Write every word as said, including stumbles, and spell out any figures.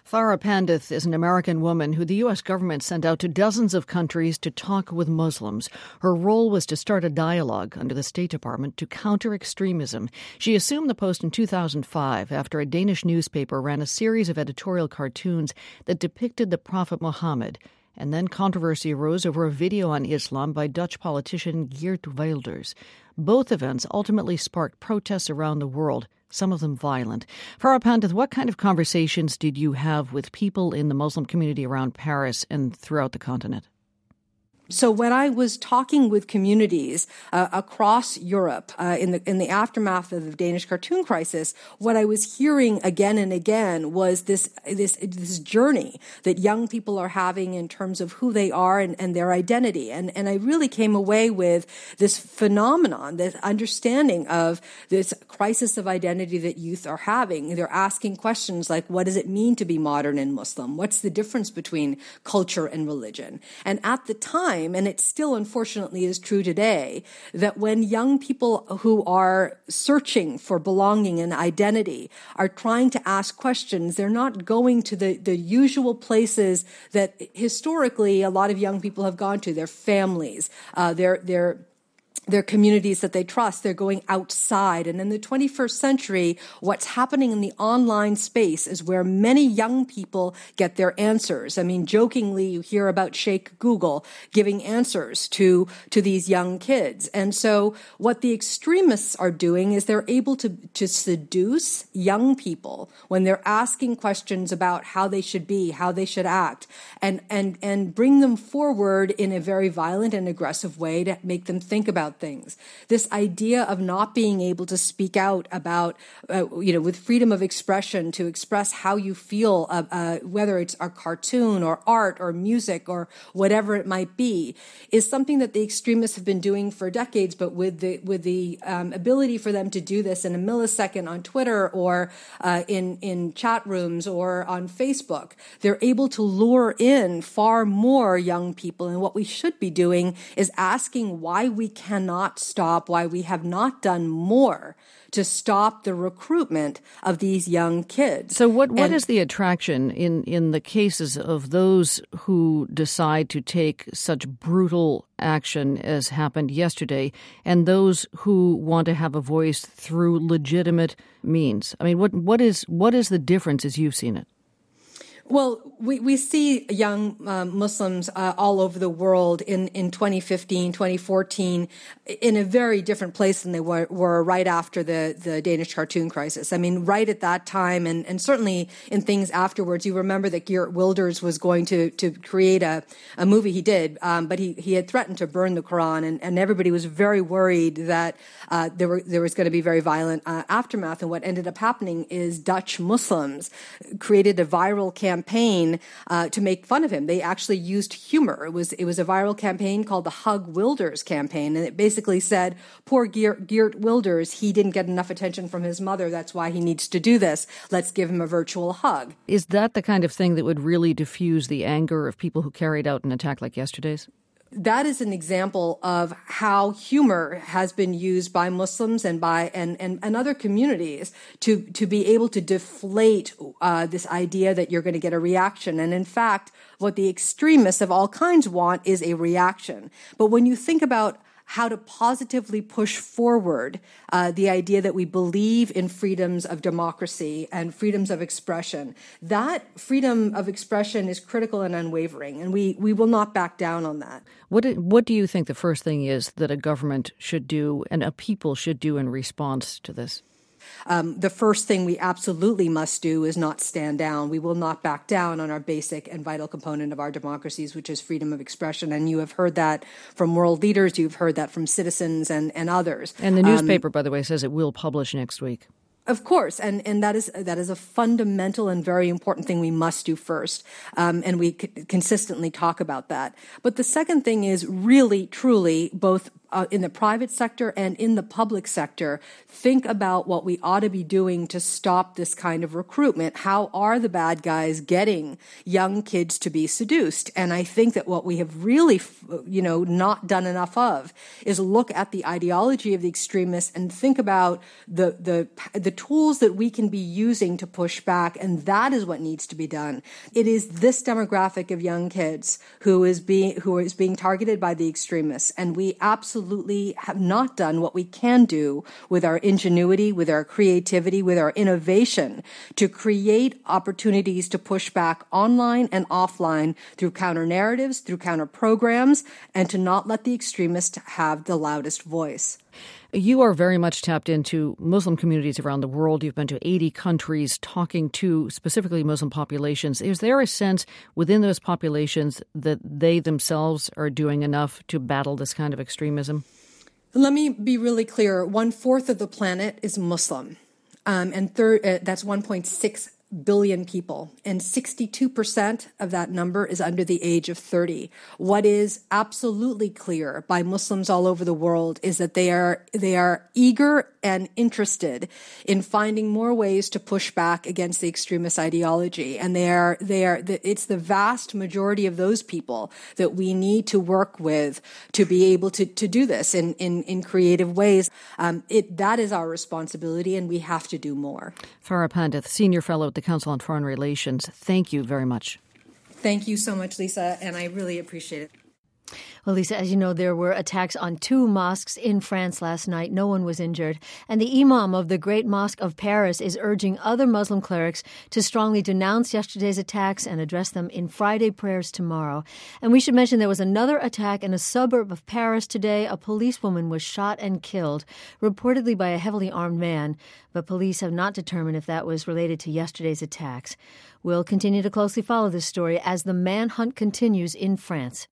Farah Pandith is an American woman who the U S government sent out to dozens of countries to talk with Muslims. Her role was to start a dialogue under the State Department to counter extremism. She assumed the post in two thousand five after a Danish newspaper ran a series of editorial cartoons that depicted the Prophet Muhammad. And then controversy arose over a video on Islam by Dutch politician Geert Wilders. Both events ultimately sparked protests around the world, some of them violent. Farah Pandith, what kind of conversations did you have with people in the Muslim community around Paris and throughout the continent? So when I was talking with communities uh, across Europe uh, in the in the aftermath of the Danish cartoon crisis, what I was hearing again and again was this this this journey that young people are having in terms of who they are and, and their identity. And and I really came away with this phenomenon, this understanding of this crisis of identity that youth are having. They're asking questions like, what does it mean to be modern and Muslim? What's the difference between culture and religion? And at the time, and it still unfortunately is true today, that when young people who are searching for belonging and identity are trying to ask questions, they're not going to the, the usual places that historically a lot of young people have gone to, their families, uh, their, their, their communities that they trust. They're going outside. And in the twenty-first century, what's happening in the online space is where many young people get their answers. I mean, jokingly, you hear about Sheikh Google giving answers to, to these young kids. And so what the extremists are doing is they're able to, to seduce young people when they're asking questions about how they should be, how they should act, and, and, and bring them forward in a very violent and aggressive way to make them think about things. This idea of not being able to speak out about, uh, you know, with freedom of expression to express how you feel, uh, uh, whether it's a cartoon or art or music or whatever it might be, is something that the extremists have been doing for decades. But with the with the um, ability for them to do this in a millisecond on Twitter or uh, in in chat rooms or on Facebook, they're able to lure in far more young people. And what we should be doing is asking why we cannot not stop, why we have not done more to stop the recruitment of these young kids. So what, what and, is the attraction in, in the cases of those who decide to take such brutal action as happened yesterday and those who want to have a voice through legitimate means? I mean, what what is what is the difference as you've seen it? Well, we, we see young um, Muslims uh, all over the world in, in twenty fifteen, twenty fourteen, in a very different place than they were, were right after the, the Danish cartoon crisis. I mean, right at that time, and, and certainly in things afterwards, you remember that Geert Wilders was going to, to create a, a movie. He did, um, but he, he had threatened to burn the Quran, and, and everybody was very worried that uh, there were there was going to be very violent uh, aftermath. And what ended up happening is Dutch Muslims created a viral campaign campaign uh, to make fun of him. They actually used humor. It was it was a viral campaign called the Hug Wilders campaign, and it basically said, poor Geert, Geert Wilders, he didn't get enough attention from his mother. That's why he needs to do this. Let's give him a virtual hug. Is that the kind of thing that would really diffuse the anger of people who carried out an attack like yesterday's? That is an example of how humor has been used by Muslims and by and, and, and other communities to, to be able to deflate uh, this idea that you're going to get a reaction. And in fact, what the extremists of all kinds want is a reaction. But when you think about how to positively push forward uh, the idea that we believe in freedoms of democracy and freedoms of expression. That freedom of expression is critical and unwavering, and we, we will not back down on that. What do, what do you think the first thing is that a government should do and a people should do in response to this? Um, the first thing we absolutely must do is not stand down. We will not back down on our basic and vital component of our democracies, which is freedom of expression. And you have heard that from world leaders. You've heard that from citizens and, and others. And the newspaper, um, by the way, says it will publish next week. Of course, and, and that is that is a fundamental and very important thing we must do first, um, and we c- consistently talk about that. But the second thing is really, truly, both uh, in the private sector and in the public sector, think about what we ought to be doing to stop this kind of recruitment. How are the bad guys getting young kids to be seduced? And I think that what we have really, you know, not done enough of is look at the ideology of the extremists and think about the the the tools that we can be using to push back. And that is what needs to be done. It is this demographic of young kids who is being who is being targeted by the extremists, and we absolutely have not done what we can do with our ingenuity, with our creativity, with our innovation to create opportunities to push back online and offline through counter narratives, through counter programs, and to not let the extremists have the loudest voice. You are very much tapped into Muslim communities around the world. You've been to eighty countries talking to specifically Muslim populations. Is there a sense within those populations that they themselves are doing enough to battle this kind of extremism? Let me be really clear. One fourth of the planet is Muslim, um, and third, uh, that's one point six billion people, and sixty-two percent of that number is under the age of thirty. What is absolutely clear by Muslims all over the world is that they are they are eager and interested in finding more ways to push back against the extremist ideology, and they are they are it's the vast majority of those people that we need to work with to be able to to do this in in, in creative ways. Um, it that is our responsibility, and we have to do more. Farah Pandith, Senior Fellow at the Council on Foreign Relations, thank you very much. Thank you so much, Lisa, and I really appreciate it. Well, Lisa, as you know, there were attacks on two mosques in France last night. No one was injured. And the imam of the Great Mosque of Paris is urging other Muslim clerics to strongly denounce yesterday's attacks and address them in Friday prayers tomorrow. And we should mention there was another attack in a suburb of Paris today. A policewoman was shot and killed, reportedly by a heavily armed man. But police have not determined if that was related to yesterday's attacks. We'll continue to closely follow this story as the manhunt continues in France.